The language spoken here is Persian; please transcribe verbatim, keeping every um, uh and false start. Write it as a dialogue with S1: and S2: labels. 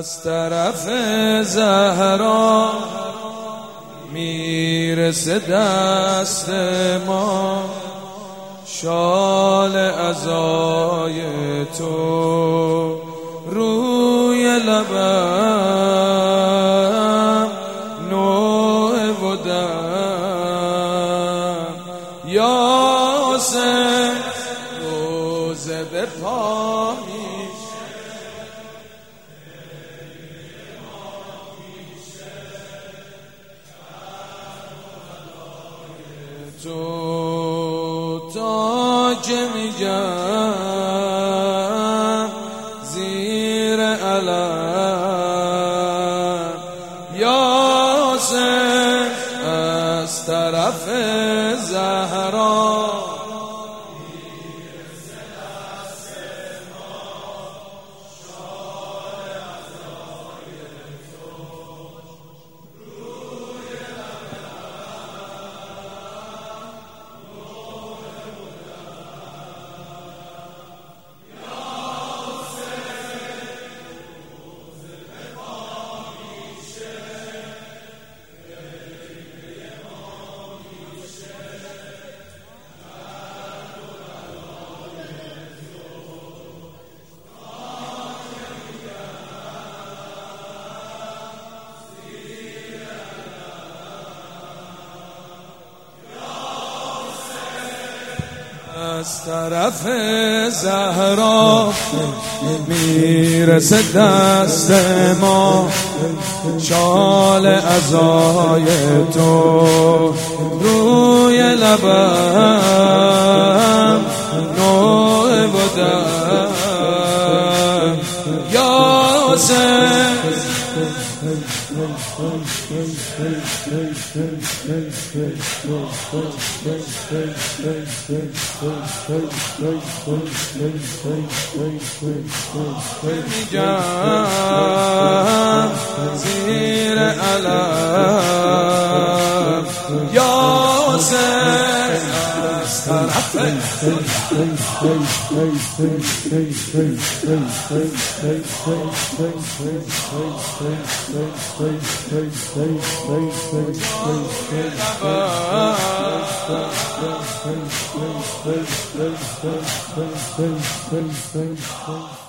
S1: از طرف زهرا میرسه دست ما شال عزای تو روی لبم نوع بودم یا حسین روزه به پا تو تاج میگم زیر علم یا حسین از طرف زهرا از طرف زهرا میرسه دست ما شال عزای تو روی لبم نوع بودم یا حسین میگم زیر علم یا حسین از طرف Thank you.